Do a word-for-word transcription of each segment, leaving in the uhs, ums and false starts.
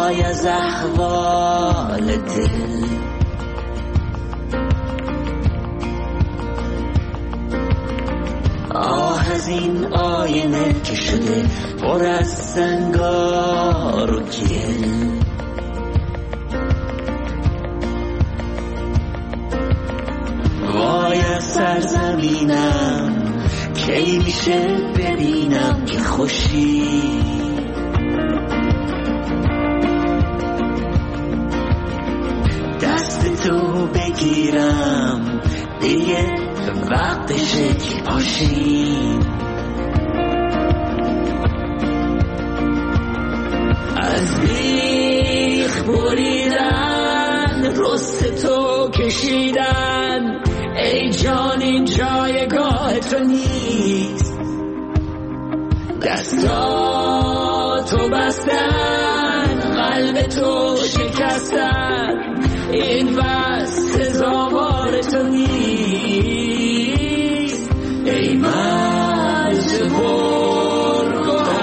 وای از احوال دل. آه از این آینه که شده پر از سنگار و گل. وای از سرزمینم کی میشه ببینم که خوشی. دست تو بگیرم دیگه وقتشه که پاشیم. از بیخ بریدن رست تو کشیدن، ای جان این جایگاه تو نیست. دستاتو بستن قلب تو شکستن، این بس سزاوار تو نیست. ای مرز پرگوهر،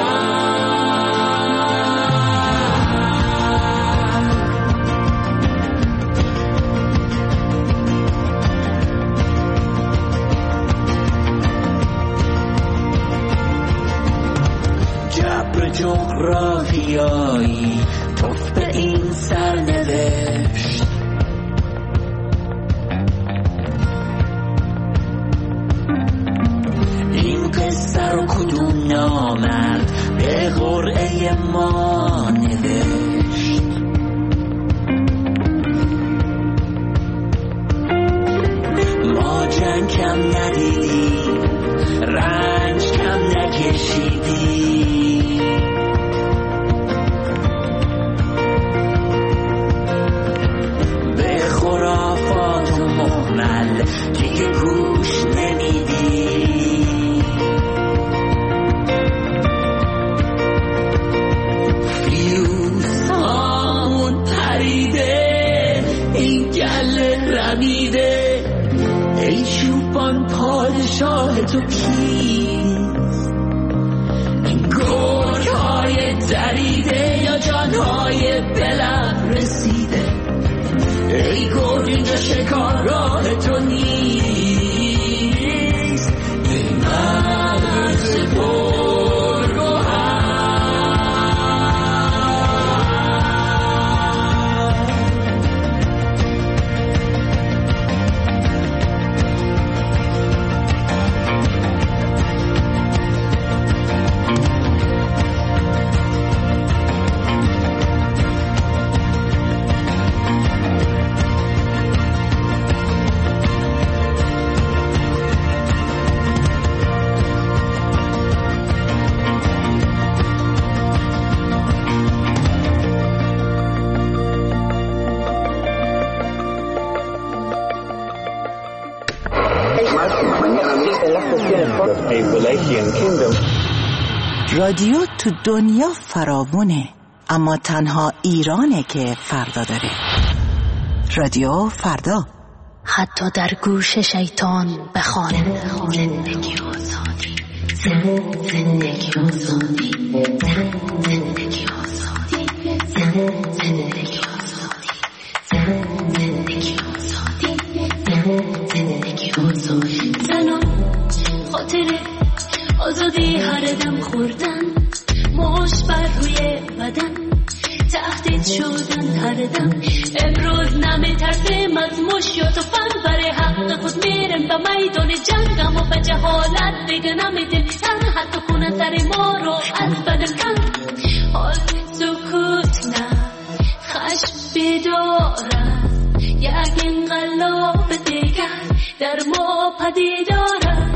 جبر جغرافیایی توف به این سرنوشت. این قصه رو کدوم نامرد به قرعه ما نوشت؟ ما جنگ کم ندیدیم، رنج کم نکشیدیم. به خرافات و مهمل دیگه گوش نمیدیم. فیوزهامون پریده، این گله رمیده، ای چوپان پادشاه تو کیست؟ این گرگ های دریده یا جانهای بلب رسیده؟ ای گرگ اینجا شکارگاه تو نیست. ای مرز پرگوهر، رادیو تو دنیا فراوونه، اما تنها ایرانه که فردا داره. رادیو فردا، حتی در گوش شیطان بخوانه. زندگی آزادی، زندگی آزادی، زندگی آزادی، زندگی آزادی، زندگی آزادی، زندگی آزادی. زنان خاطره آزادی هر دم خوردن، مش بر روی بدن تهدید شدن هر دم. امروز نمی ترسیم از مش یا توفن، برای حق خود میرم به میدان جنگ، اما به جهالت دیگه نمیدیم تن، حتی کنن سر ما رو از بدن کن. حال سکوت نه خشم بیدارد، یک انقلاب دیگر در ما پدیدارد.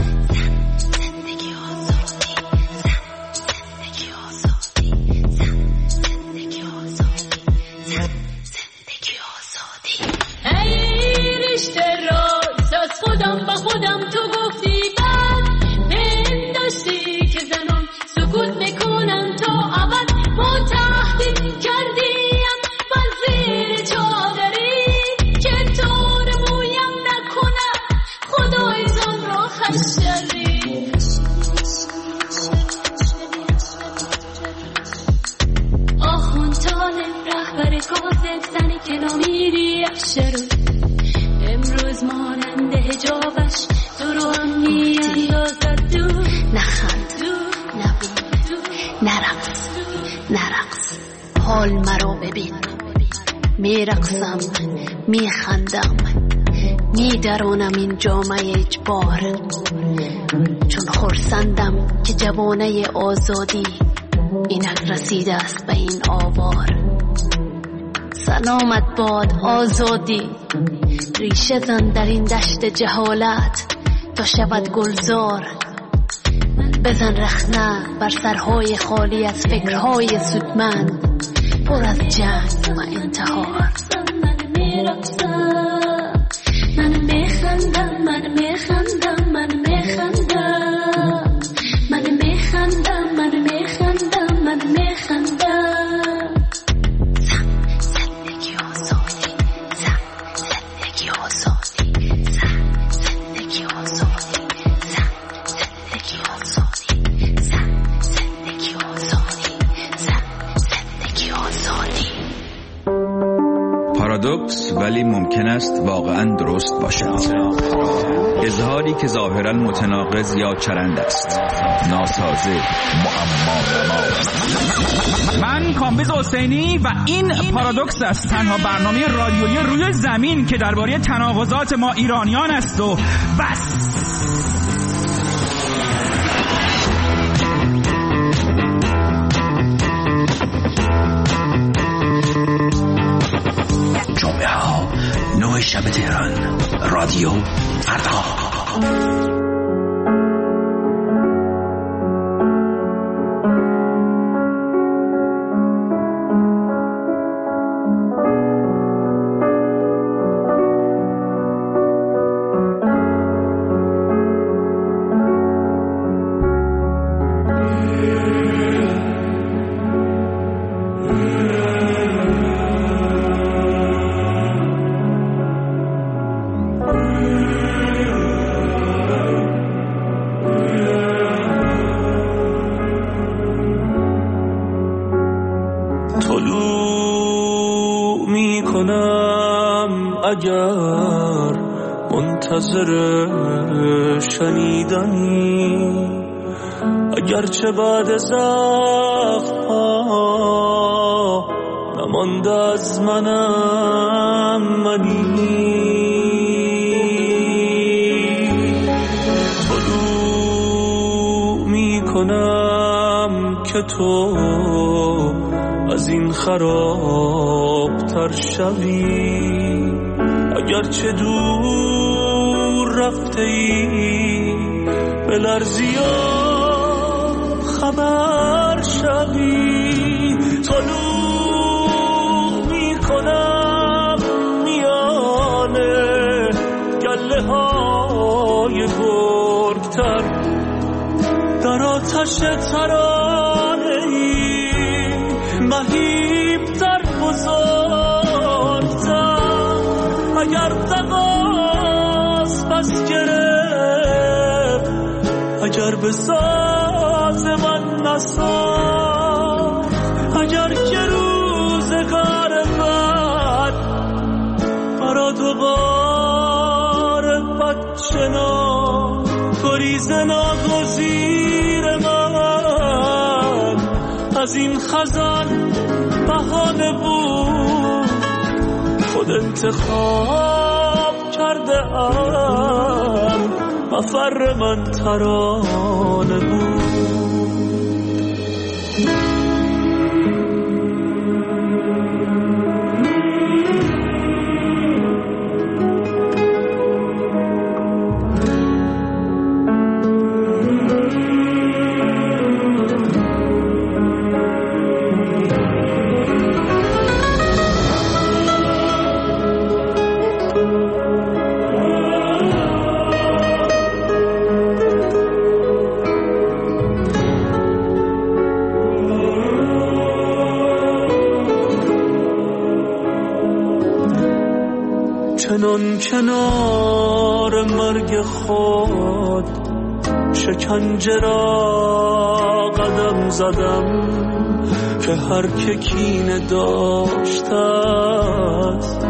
خودم با خودم تو گفتی بعد من داشتی که زنان سکوت میکنن تا ابد. ما تهدید کردیم وزیر چادری که طور مویم نکنه، خدای زن را رهبر کاذب زنی که نامیری افشرو امروز مانند حجابش تو رو هم میاندازد دو نخند نبود نرقص نرقص حال مرا ببین میرقصم میخندم میدرانم این جامعه اجبار چون خرسندم که جوانه آزادی اینک رسیده است به این آوار سلامت باد آزادی ریشه زن در این دشت جهالت تا شود گلزار بزن رخنه بر سرهای خالی از فکرهای سودمند پر از جنگ و انتحار من میرقصم من میخندم من میخندم من میخندم من میخندم من میخندم من میخندم زندگی آزادی زندگی آزادی زندگی آزادی زندگی آزادی زندگی آزادی زندگی آزادی. پارادوکس ولی ممکن است واقعا درست باشد. اظهاری که ظاهرا متناقض یا چرند است، ناسازه، معما. من کامبیز حسینی و این پارادوکس است، تنها برنامه رادیویی روی زمین که درباره تناقضات ما ایرانیان است و بس. جمعه ها نه شب تهران، رادیو فردا. اگر منتظر شنیدنی، اگرچه بعد زخم ها نمانده از منم منی، طلوع می کنم که تو از این خراب تر شوی، اگرچه دور رفته ای بلرزی و خبر شوی، طلوع می کنم میانه گله های گرگتر، در آتش ترانه ای مهیبتر بزرگتر، اگر تقاس بس گرفت، اگر به ساز من نساخت، اگر که روزگار بد برا دوباره بد شنا، گریز ناگزیر من از این خزان بهانه بود، خود انتخاب کرده ام مفر من ترانه بود. چنان کنار مرگ خود شکنجه را قدم زدم که هر که کینه داشتت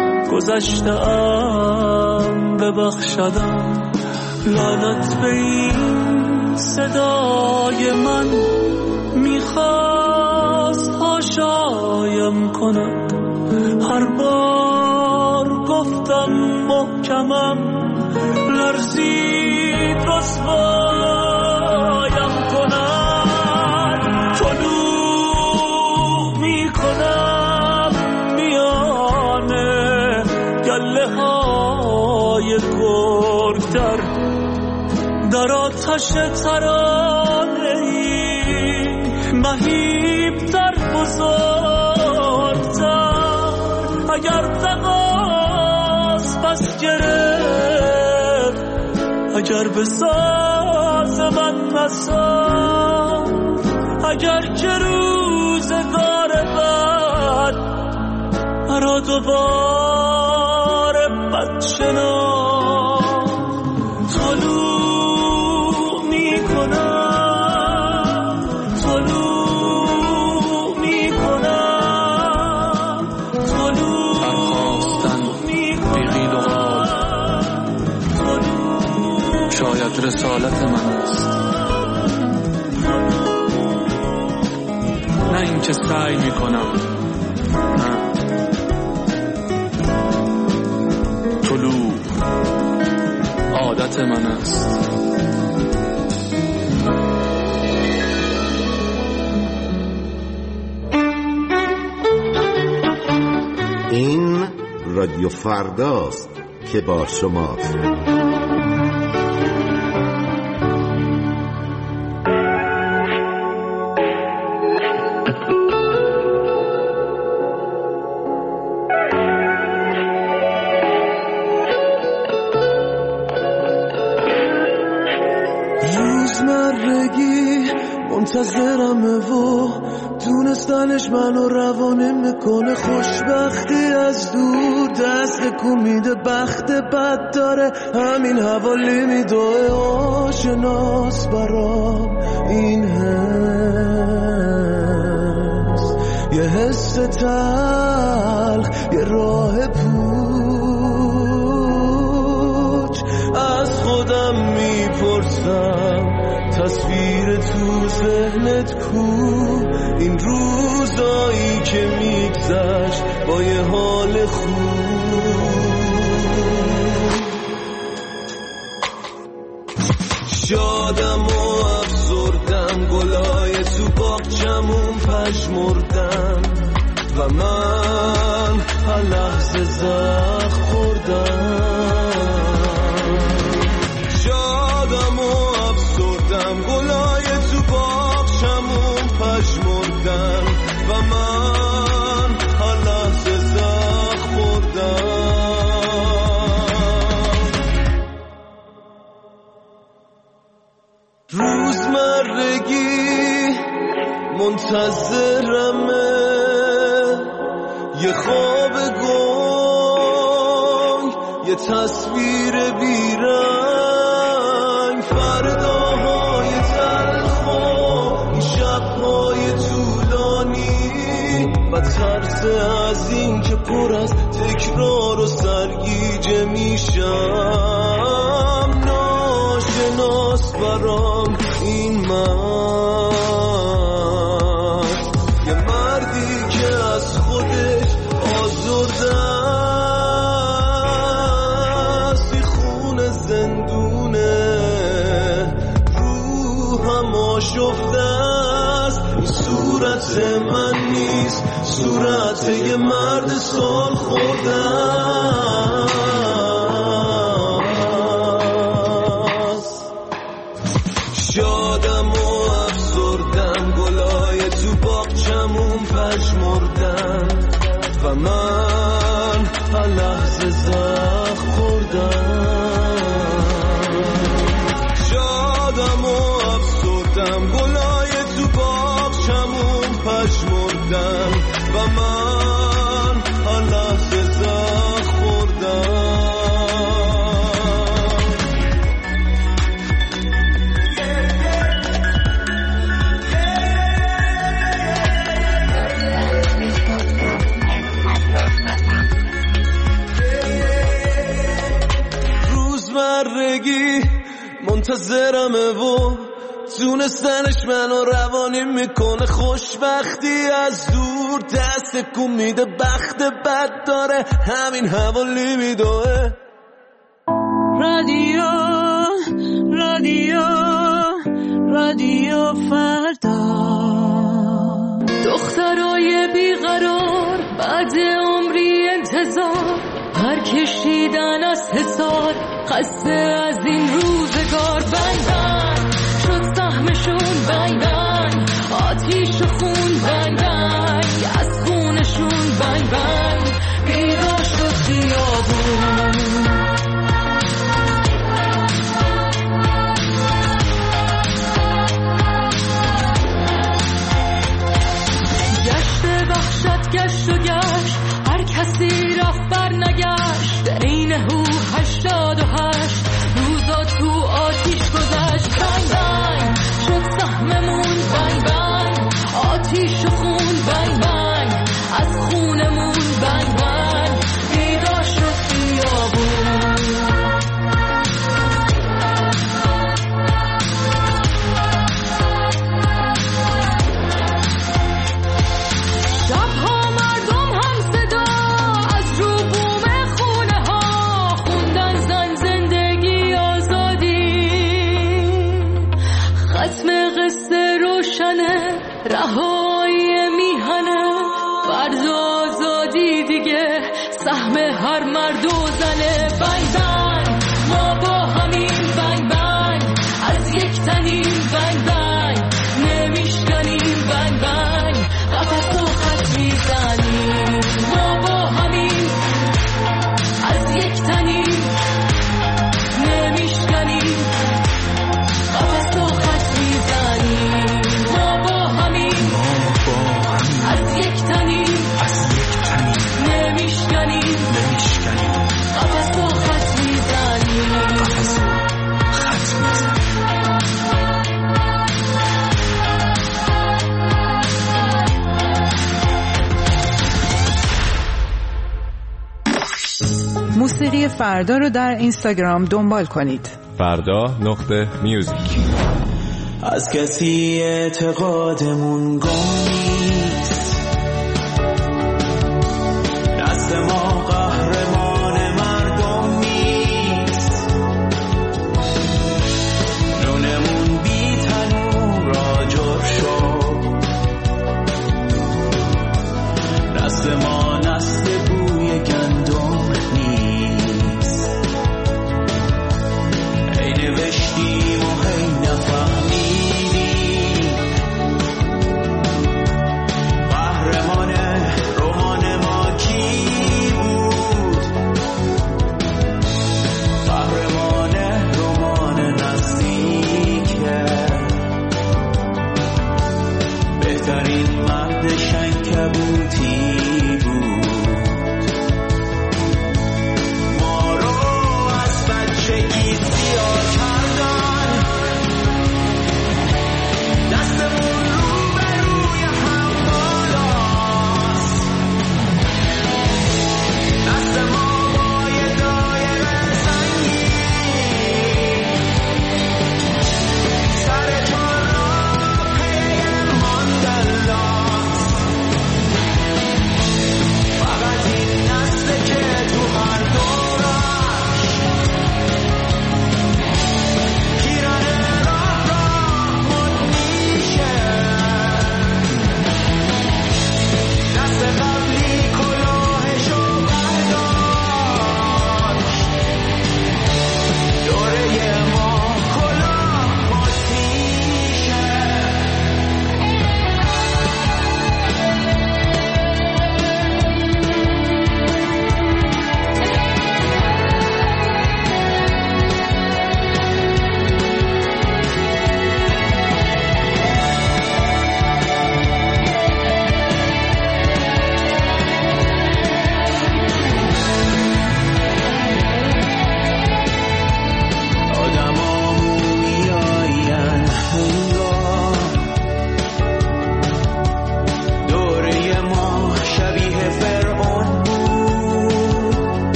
گذشتم ببخشدم. لعنت به این صدای من میخواست هاشایم کند. هر بار گفتم محکمم لرزید رسوایم کند. طلوع میکنم میانه گله های گرگتر در آتش ترانه ای مهیبتر بزرگتر. اگر دقاس پس گرفت اگر به ساز من نساخت اگر که روزگار بد مرا دوباره بد شناخت. طلوع میکنم طلوع میکنم طلوع برخواستن بیقیل و قال شاید رسالت من است، نه این که سعی میکنم. نه، طلوع عادت من است. این رادیو فرداست که با شماست. روزمرگی منتظرمه و دونستنش منو روانه میکنه. خوشبختی از دور دست کن میده، بخت بد داره همین حوالی میدوه. آشناس برام این حس، یه حس تلخ، یه راه پوچ. از خودم میپرسم تصویر تو ذهنت کو؟ این روزایی که میگذشت با یه حال خوب. شادم و افسردم، گلای تو باغچمون پژمردم و من هر لحظه زخم خوردم. شادم و افسردم، گلای تو باغچمون پژمردم و من هر لحظه زخم خوردم. روزمرگی منتظرمه، یه خواب گنگ، یه تصویر بیرنگ. فرداهای تلخ و این شبهای طولانی و ترس از این که پر از تکرار و سرگیجه میشم. ناشناس برام این من، یه مردی که از خودش آزرده است. این خونه زندونه، روحم آشفته است. این صورت من نیست، صورت یه مرد سال خورده است. شادم و افسردم، گلای تو باغچمون پژمردم و من هر لحظه زخم خوردم. شادم و افسردم، گلای تو باغچمون پژمردم و من هر لحظه زخم خوردم. منتظرمه و تونستنش منو روانی میکنه. خوشبختی از دور دست کن میده، بخت بد داره همین حوالی میدوه. رادیو رادیو رادیو فردا، دخترای بیقرار بعد عمری انتظار، پر کشیدن از حصار، خسته از این روزگار. بنگ بنگ شد سهمشون، بنگ بنگ آتیش و خون، بنگ بنگ از خونشون، بنگ بنگ بیدار شد خیابون. وحشت گشت و گشت، هر کسی رفت بر نگشت. این هو هشتاد و هشت روزا تو آتیش گذشت. بنگ بنگ شد سهممون، بنگ بنگ آتیش و خون، بنگ بنگ از خونمون، بنگ بنگ بیدار شد خیابون. رهایی میهنه فرض آزادی دیگه، سهم هر مرد و زنه. بنگ بنگ ما با همین، بنگ بنگ از یک تنیم، بنگ بنگ نمیشکنیم، بنگ بنگ قفص و خط میزنیم. ما با همین از یک تنیم، نمیشکنیم، قفص و خط میزنیم. از یک تنیم، از یک تنیم نمیشکنیم، نمیشکنیم قفص و خط میزنیم، قفص و خط میزنیم. موسیقی فردا رو در اینستاگرام دنبال کنید. فردا نقطه میوزیک. از کسی اعتقادمون گم نیست، دست ما قهرمان مردم نیست. نونمون بی تنور آجر شد، دست ما نسل بوی گندم نیست. ای نوشتیم و هی نفهمیدیم،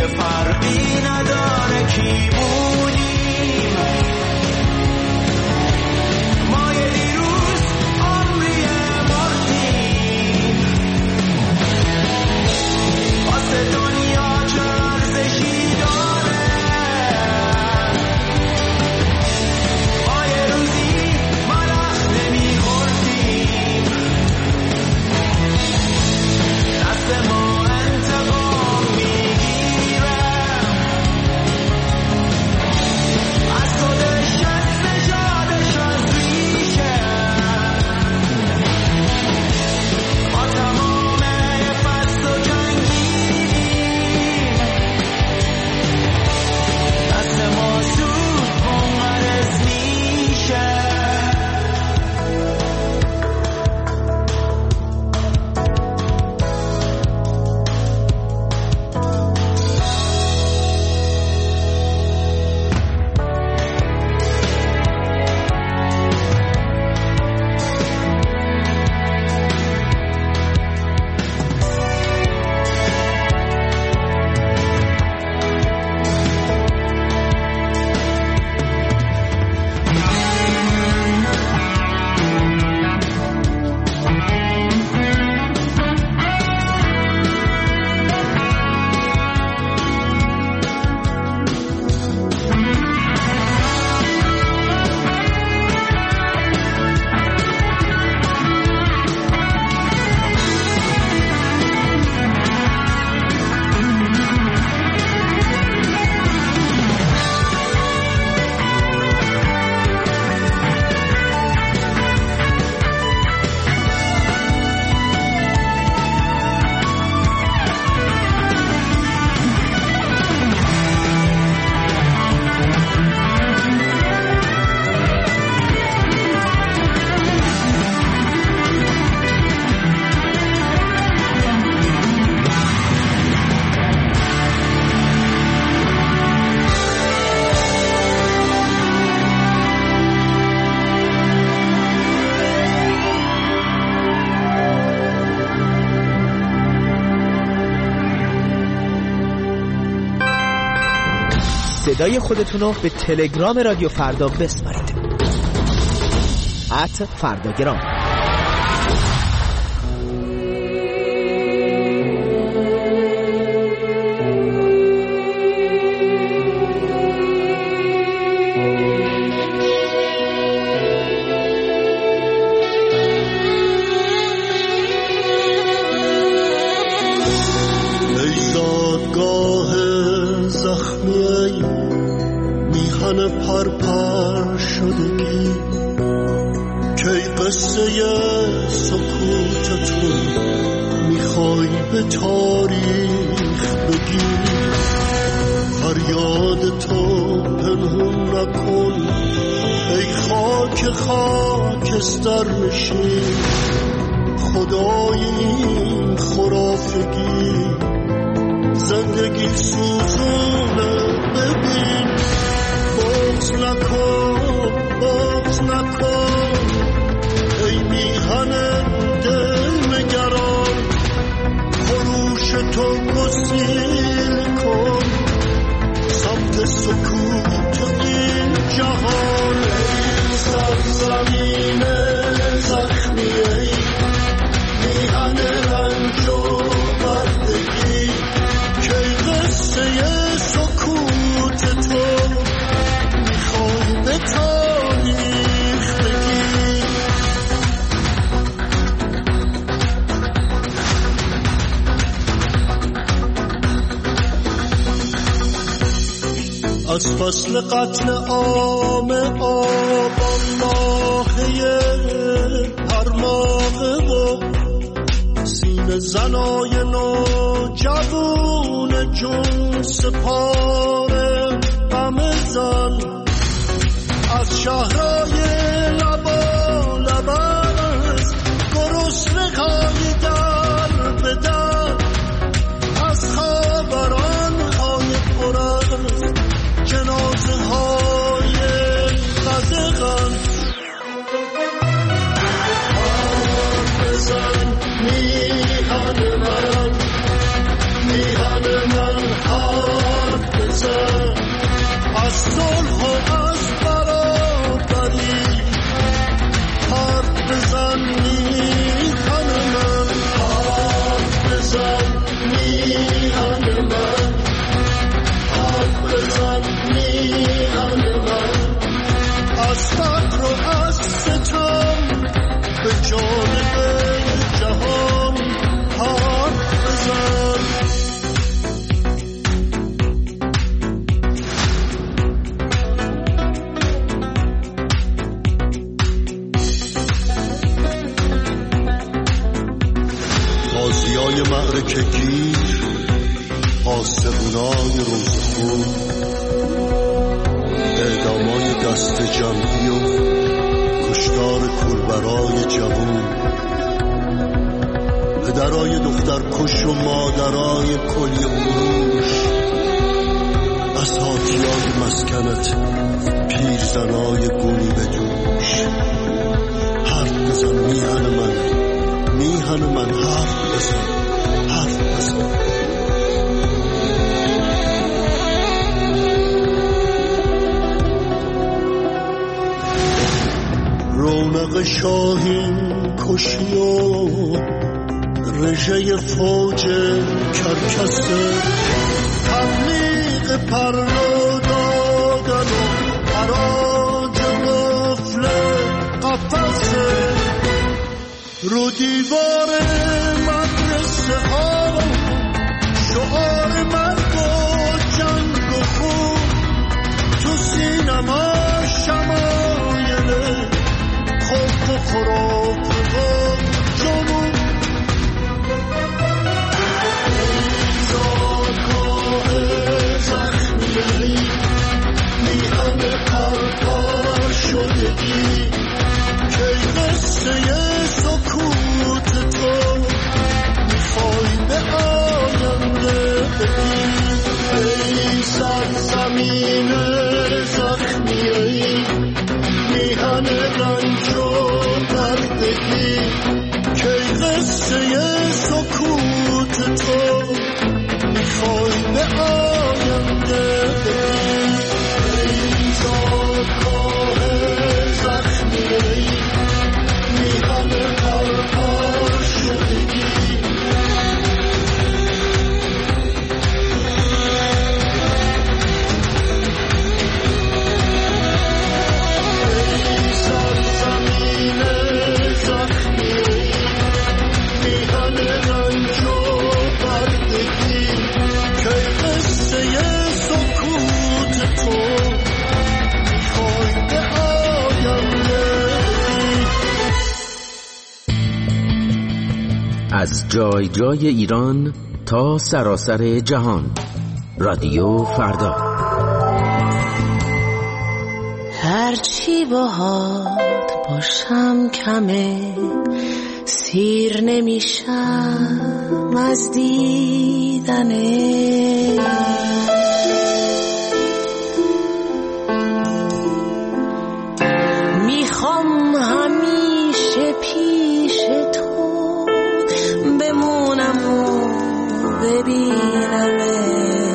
دیگه فرقی نداره کی بودیم ما یه دیروز عمری مردیم واسه دنیا چه ارزشی داره ما یه روزی ملخ نمیخوردیم دست ما انتقام میگیره از خودش از نژادش از ریشه ما تمامه فصل و جنگیدیم دست ما زود منقرض میشه صدای خودتون رو به تلگرام رادیو فردا بسپارید. ات فرداگرام. پرپر شدگی کی قصه سکوت تو میخوای به تاریخ بگی فریاد تو پنهون نکن ای خاک خاکستر نشین خدای این خرافگی زندگی سوزونه ببین بغض نکن بغض نکن ای میهن دل نگران خروش تو گسیل کن سمت سکوت این جهان ای سرزمین زخمی ای میهن رنج و بردگی کی قصه سکوت تو به تاریخ بگی از فصل قتل عام آبان ماهی هر ماهه و سینه زنای نو جوون جون سپاره غم زن از شهرهای لبا لباس گرسنه های در به در از خبران های پر از جنازه های قدغن بزن میهن من میهن من ها های روزخون، اعدامای دست جمعی و کشتار کولبرای جوون، پدرای دختر کش و مادرای کلی فروش، اساتیای مسکنت پیرزنای گونی به دوش. حرف بزن میهن من، میهن من، حرف بزن، حرف بزن. رونق شاهین کشی و رژه فوج کرکسه، تبلیغ پرلو دادن و حراج قفل قفصه، رو دیوار مدرسه ها شعار مرگ و جنگ و خون، تو سینما شمایل خوف و خرافه و جنون. زادگاه زخمی میهن پرپر شدگی، که قصه سکوت تو میخوای به آینده بگی. ای سرزمین زخمی میهن رنج و دردگی، که قصه سکوت تو میخوای به آینده بگی. ای زادگاه زخمی میهن پرپر شدگی. از جای جای ایران تا سراسر جهان، رادیو فردا. هرچی باهات باشم کمه، سیر نمیشم از دیدنه. میخوام همیشه پیش تو بمونم و ببینمه.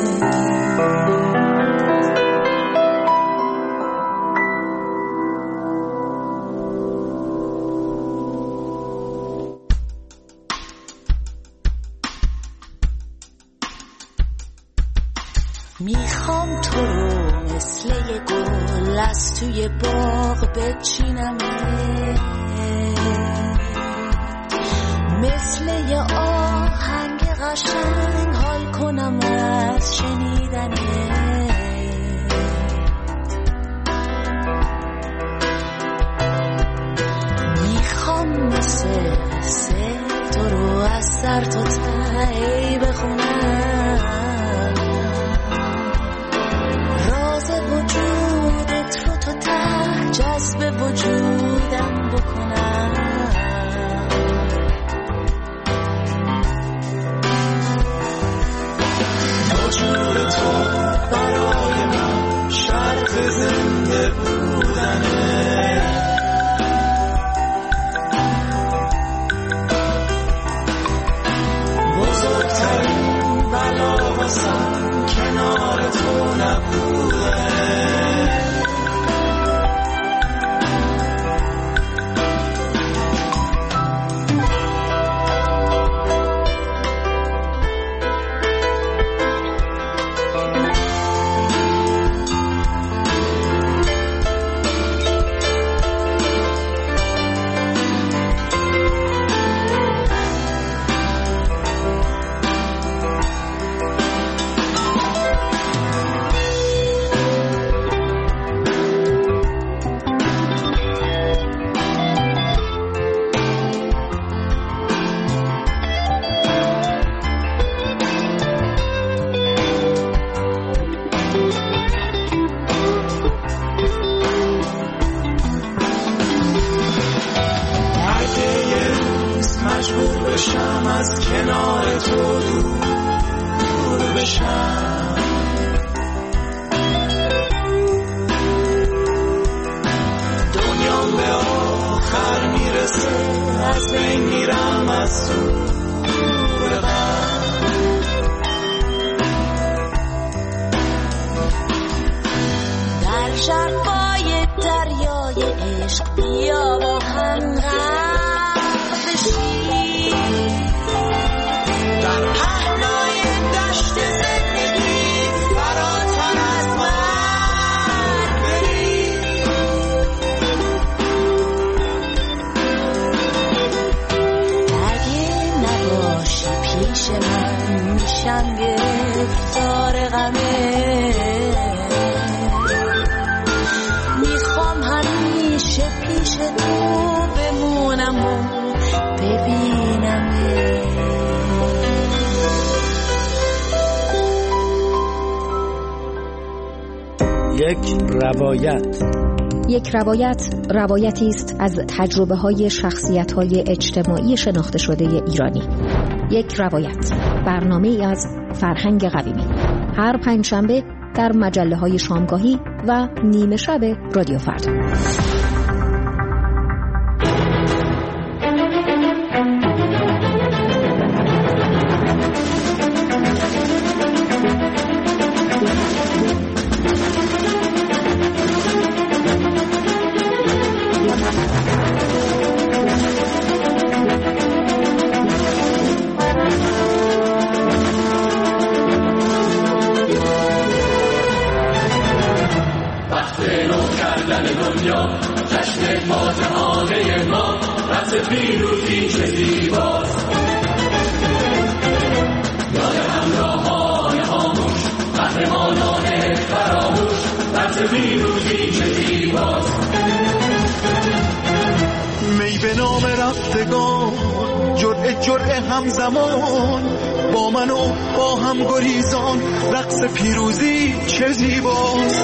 میخوام تو رو مثل یه گل از توی باغ بچینمه، مثل یه آهنگ قشنگ حال کنم از شنیدنه. میخوام مثل سه تو رو از سر تا ته بخونم، راز وجودت رو تا ته جذب وجودم بکنم. وجود تو برای من شرط زنده بودنه، بزرگترین بلا واسم کنار تو نبوده. شرقای دریای عشق بیا با هم غرق بشیم در پهنای دشت زندگی فراتر از مرگ بریم اگه نباشی پیش من میشم گرفتار غمه میخوام همیشه پیش تو بمونم و ببینم یک روایت یک روایت روایتی است از تجربه های شخصیت های اجتماعی شناخته شده ایرانی. یک روایت برنامه ای از فرهنگ قویمی هر پنجشنبه در مجله های شامگاهی و نیمه شب رادیو فردا. می به نام رفتگان جرعه جرعه همزمان با من و با هم گریزان رقص پیروزی چه زیباست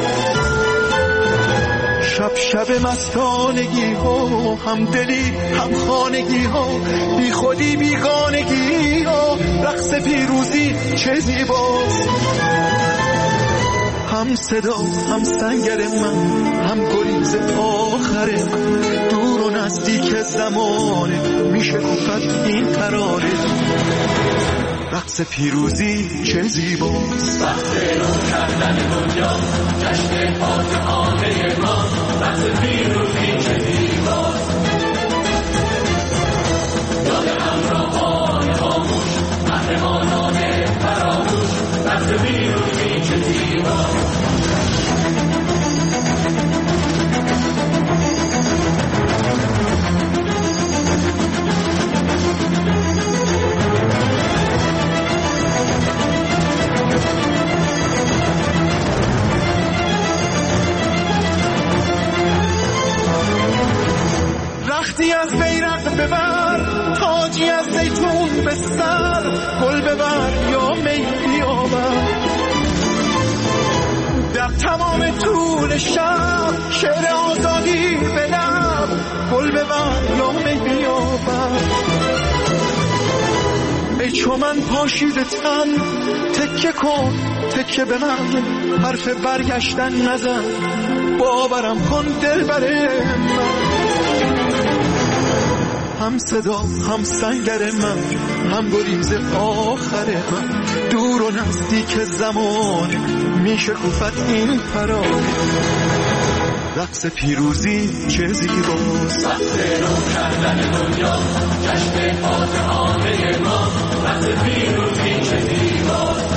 شب شب مستانگی ها هم دلی هم خانگی ها بی خودی بیگانگی ها رقص پیروزی چه زیباست هم صدا هم سنگر من هم گریز آخر من دور و نزدیک زمانه میشه گفت این ترانه رقص پیروزی چه زیباست وقت رو کردن دنیا جشن فاتحانه ما رقص پیروزی چه زیباست یاد همراهان خاموش قهرمانان فراموش رقص پیروزی چه زیباست رختی از بیرق ببر تاجی از زیتون به سر گل ببر یا می بیاور در تمام طول شب شعر آزادی به لب گل ببر یا می بیاور ای چو من پاشیده تن تکه کن تکه به من حرف برگشتن نزن باورم کن دل بره من هم صدا هم سنگر من هم گریز آخر من دور و نزدیک زمان میشه گفت این فرانه رقص پیروزی چه زیباست وقت رو کردن دنیا جشن فاتحانه ما رقص پیروزی چه زیباست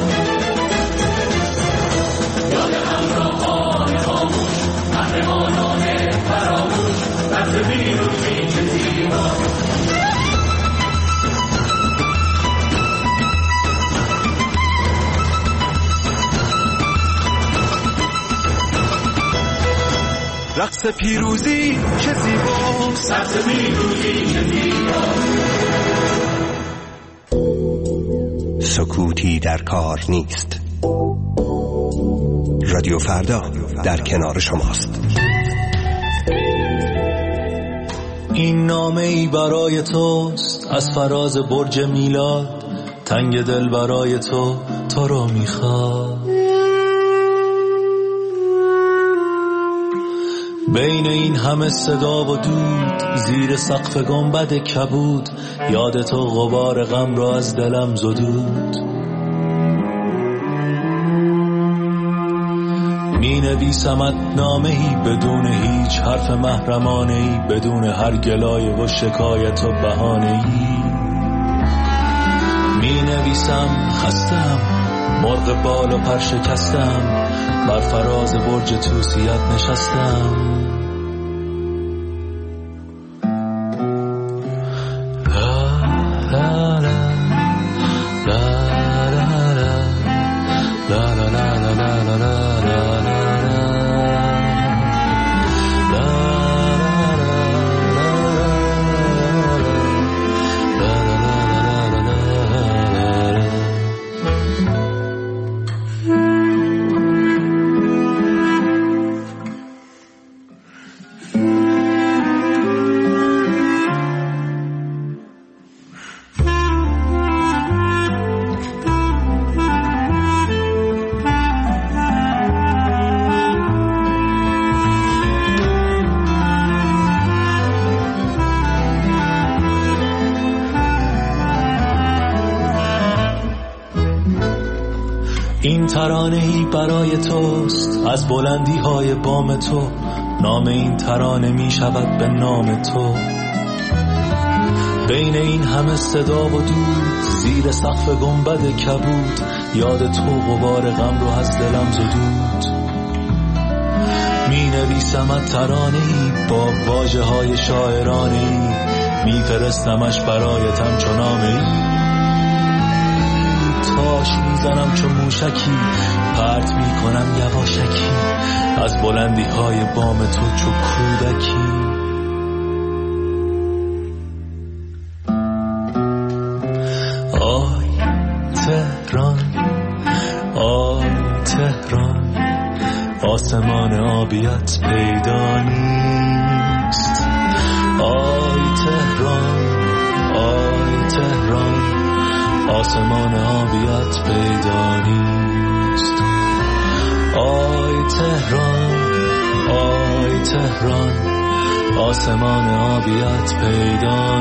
یاد همراهان خاموش قهرمانان فراموش رقص پیروزی چه زیباست رقص پیروزی چه زیباست رقص پیروزی چه زیباست سکوتی در کار نیست رادیو فردا در کنار شماست این نامه ای برای توست از فراز برج میلاد تنگ دل برای تو تو رو میخواد بین این همه صدا و دود زیر سقف گنبد کبود یاد تو غبار غم را از دلم زدود می نویسمت نامه ای بدون هیچ حرف محرمانه ای، بدون هر گلایه و شکایت و بهانه ای. می نویسم خستم، مرغ بال و پر شکستم، بر فراز برج توسیت نشستم. این ترانه‌ای برای توست از بلندی های بام تو، نام این ترانه می شود به نام تو. بین این همه صدا و دود، زیر سقف گنبد کبود، یاد تو غبار غم رو از دلم زدود. می نویسمت ترانه‌ای با واژه های شاعرانه‌ای، می فرستمش برایتم چو نامه‌ای. تاش میزنم چو موشکی، پرت میکنم یواشکی، از بلندی های بام تو چو کودکی. آی تهران، آی تهران، آسمان آبیت پیدا نیست. آی تهران، آی تهران، آسمان آبیت پیدا نیست. آی تهران، آی تهران، آسمان آبیت پیدا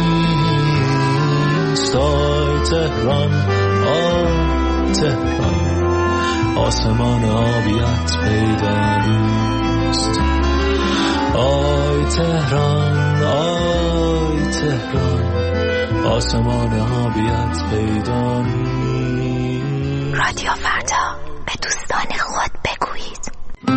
نیست. آی تهران، آی تهران، آسمان آبیت پیدا نیست. آی تهران، آی تهران، آسمان آبیت پیدا نیست. رادیو فردا، به دوستان خود بگویید.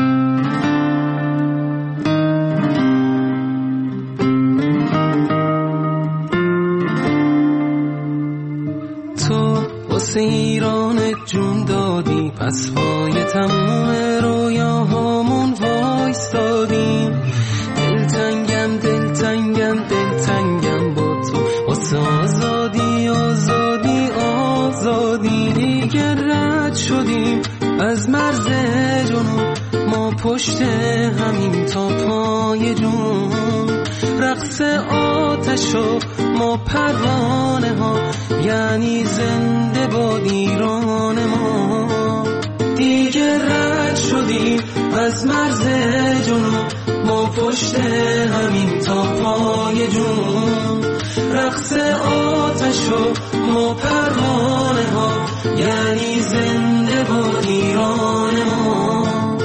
تو واسه ایران جون دادی، پس پای تموم رویاهامون وایستادیم. دلتنگم دلتنگم دلتنگم با تو، واسه آزادی آزادی آزادی. دیگه رد شدیم از مرز جنون، ما پشت همین تا پای جون. رقص آتش و ما پروانه ها، یعنی زنده باد ایران ما. دیگه رد شدیم از مرز جنون، ما پشت همین تا پای جون. رقص آتش و ما پروانه ها، یعنی زنده باد ایران ما.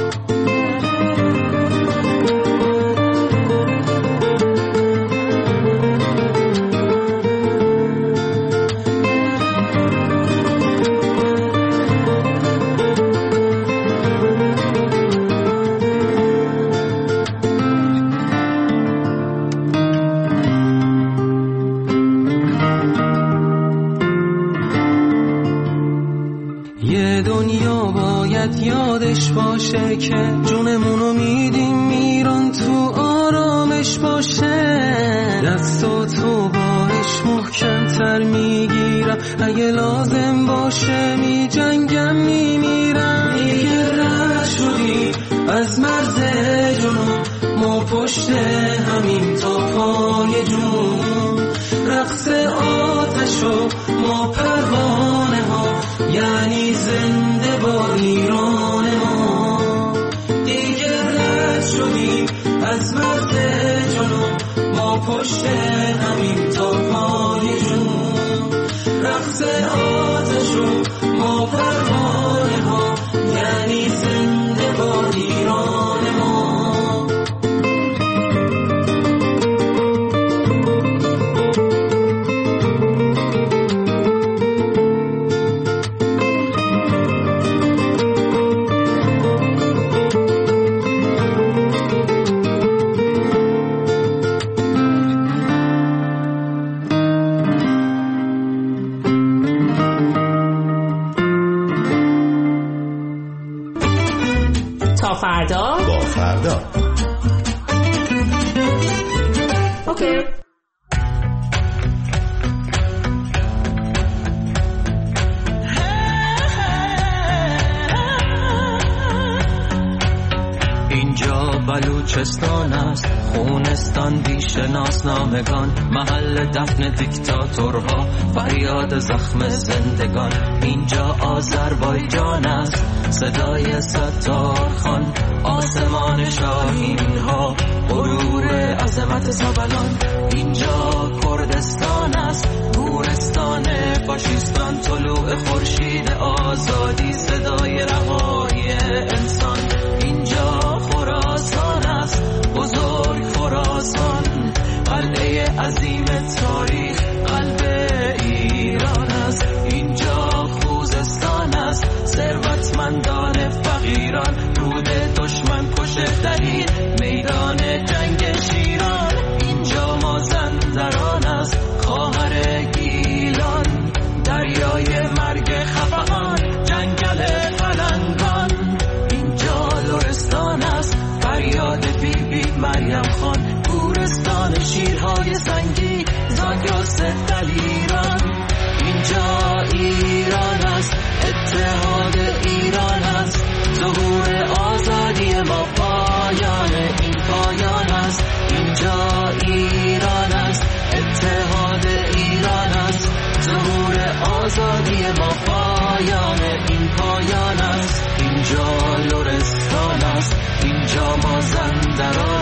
یادش باشه که جونمونو میدیم ایران، تو آرامش باشه. دستاتو بارش محکم تر میگیرم، اگه لازم باشه می جنگم میمیرم. دیگه رد شدی از مرز جنون، ما پشت همین تا پای جون. رقص آتش و ما پروانه ها، یعنی زنده با ایران ما. دیگه رد شدیم از مرز جنون، ما پشت همین تا پای جون. رقص آتش و ما پروانه ها، یعنی زنده با ایران ما. تا فردا با فردا. اوکی. اینجا بلوچستان است، خونستان بیشناس نامگان، محل دفن دیکتاتورها، فریاد زخم زندگان. اینجا آذربایجان است، صدای ستار خان، آسمان شاهین ها، غرور عظمت زبلان. اینجا کردستان است، گورستان فاشیستان، طلوع خورشید آزادی، صدای رهایی انسان. اینجا خراسان است، بزرگ خراسان، قلعه عظیم تاریخ، قلب ایران است. اینجا خوزستان است، ثروتمندان فقیران، رود دشمن کش دلیل، میدان جنگ شیران. اینجا مازندران است، خواهر گیلان، دریای مرگ خفقان، جنگل پلنگان. اینجا لرستان است، فریاد بی بی مریم خان، گورستان شیرهای سنگی، زاگرس دلیران. اینجا ایران است، اتحاد ایران است، ظهور آزادی ما، پایان این پایان است. اینجا ایران است، اتحاد ایران است، ظهور آزادی ما، پایان این پایان است. اینجا لرستان است، اینجا مازندران